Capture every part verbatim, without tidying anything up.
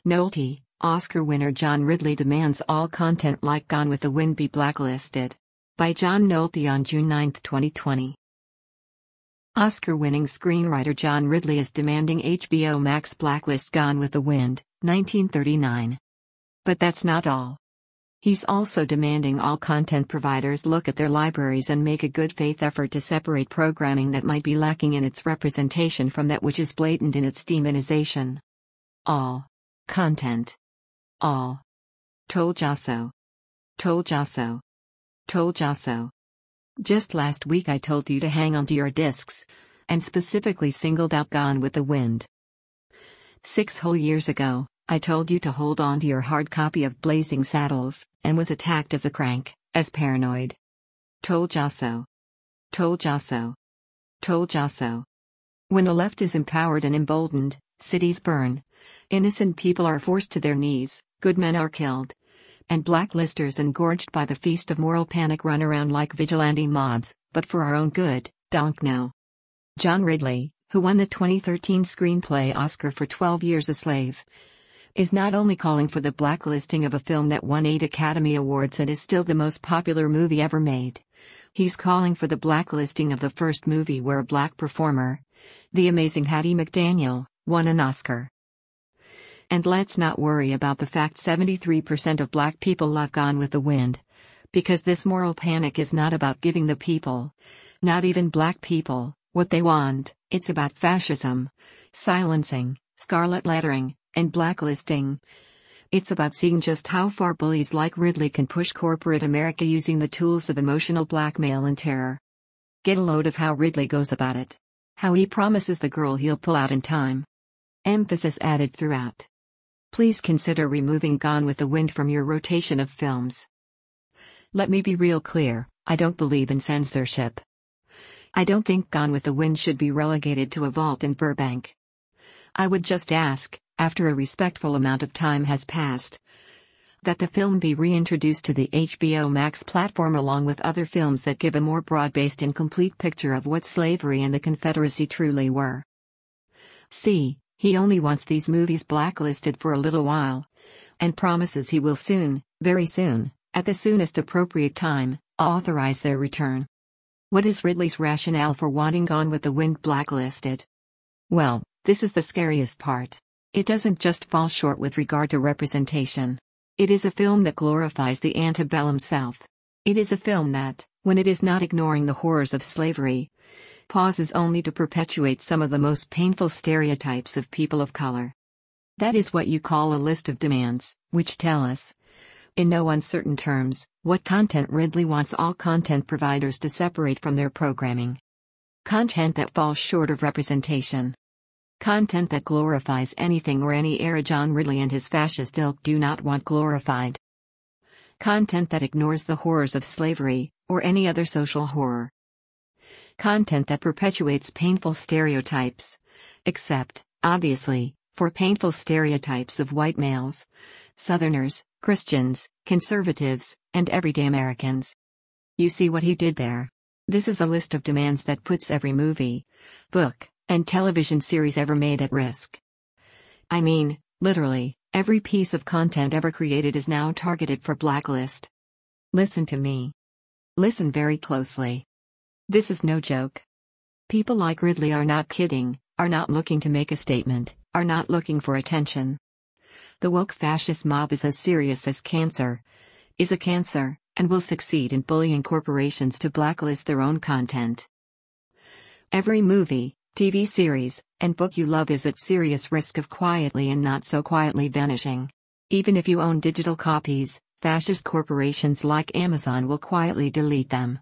Nolte, Oscar winner John Ridley demands all content like Gone with the Wind be blacklisted. By John Nolte on June ninth, twenty twenty. Oscar-winning screenwriter John Ridley is demanding H B O Max blacklist Gone with the Wind, nineteen thirty-nine. But that's not all. He's also demanding all content providers look at their libraries and make a good faith effort to separate programming that might be lacking in its representation from that which is blatant in its demonization. All content. All. Told ya so. Told ya so. Told ya so. Just last week I told you to hang on to your discs, and specifically singled out Gone with the Wind. Six whole years ago, I told you to hold on to your hard copy of Blazing Saddles, and was attacked as a crank, as paranoid. Told ya so. Told ya so. Told ya so. When the left is empowered and emboldened, cities burn, innocent people are forced to their knees, good men are killed, and blacklisters engorged by the feast of moral panic run around like vigilante mobs, but for our own good, donk no. John Ridley, who won the twenty thirteen Screenplay Oscar for twelve Years a Slave, is not only calling for the blacklisting of a film that won eight Academy Awards and is still the most popular movie ever made. He's calling for the blacklisting of the first movie where a black performer, the amazing Hattie McDaniel, won an Oscar. And let's not worry about the fact seventy-three percent of black people love Gone with the Wind. Because this moral panic is not about giving the people, not even black people, what they want. It's about fascism, silencing, scarlet lettering, and blacklisting. It's about seeing just how far bullies like Ridley can push corporate America using the tools of emotional blackmail and terror. Get a load of how Ridley goes about it. How he promises the girl he'll pull out in time. Emphasis added throughout. Please consider removing Gone with the Wind from your rotation of films. Let me be real clear, I don't believe in censorship. I don't think Gone with the Wind should be relegated to a vault in Burbank. I would just ask, after a respectful amount of time has passed, that the film be reintroduced to the H B O Max platform along with other films that give a more broad-based and complete picture of what slavery and the Confederacy truly were. See, he only wants these movies blacklisted for a little while, and promises he will soon, very soon, at the soonest appropriate time, authorize their return. What is Ridley's rationale for wanting Gone with the Wind blacklisted? Well, this is the scariest part. It doesn't just fall short with regard to representation. It is a film that glorifies the antebellum South. It is a film that, when it is not ignoring the horrors of slavery, pauses only to perpetuate some of the most painful stereotypes of people of color. That is what you call a list of demands, which tell us, in no uncertain terms, what content Ridley wants all content providers to separate from their programming. Content that falls short of representation. Content that glorifies anything or any era John Ridley and his fascist ilk do not want glorified. Content that ignores the horrors of slavery, or any other social horror. Content that perpetuates painful stereotypes. Except, obviously, for painful stereotypes of white males, Southerners, Christians, conservatives, and everyday Americans. You see what he did there? This is a list of demands that puts every movie, book, and television series ever made at risk. I mean, literally, every piece of content ever created is now targeted for blacklist. Listen to me. Listen very closely. This is no joke. People like Ridley are not kidding, are not looking to make a statement, are not looking for attention. The woke fascist mob is as serious as cancer, is a cancer, and will succeed in bullying corporations to blacklist their own content. Every movie, T V series, and book you love is at serious risk of quietly and not so quietly vanishing. Even if you own digital copies, fascist corporations like Amazon will quietly delete them.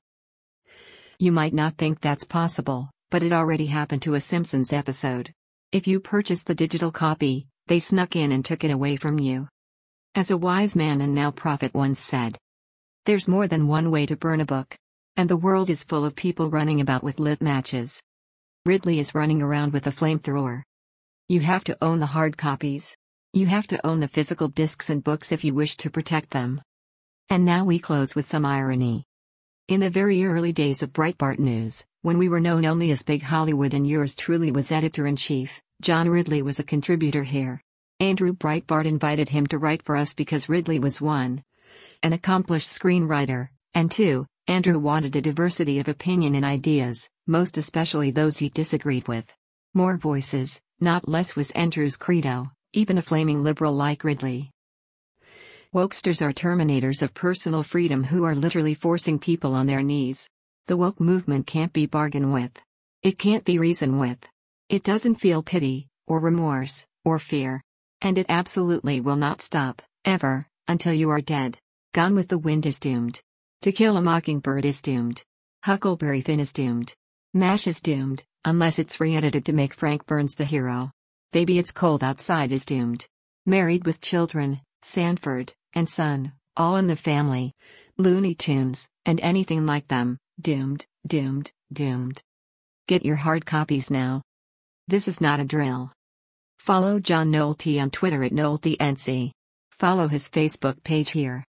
You might not think that's possible, but it already happened to a Simpsons episode. If you purchased the digital copy, they snuck in and took it away from you. As a wise man and now prophet once said, there's more than one way to burn a book. And the world is full of people running about with lit matches. Ridley is running around with a flamethrower. You have to own the hard copies. You have to own the physical discs and books if you wish to protect them. And now we close with some irony. In the very early days of Breitbart News, when we were known only as Big Hollywood and yours truly was editor-in-chief, John Ridley was a contributor here. Andrew Breitbart invited him to write for us because Ridley was one, an accomplished screenwriter, and two, Andrew wanted a diversity of opinion and ideas, most especially those he disagreed with. More voices, not less was Andrew's credo, even a flaming liberal like Ridley. Wokesters are terminators of personal freedom who are literally forcing people on their knees. The woke movement can't be bargained with. It can't be reasoned with. It doesn't feel pity, or remorse, or fear. And it absolutely will not stop, ever, until you are dead. Gone with the Wind is doomed. To Kill a Mockingbird is doomed. Huckleberry Finn is doomed. MASH is doomed, unless it's re-edited to make Frank Burns the hero. Baby It's Cold Outside is doomed. Married with Children, Sanford, and Son, All in the Family, Looney Tunes, and anything like them, doomed, doomed, doomed. Get your hard copies now. This is not a drill. Follow John Nolte on Twitter at NolteNC. Follow his Facebook page here.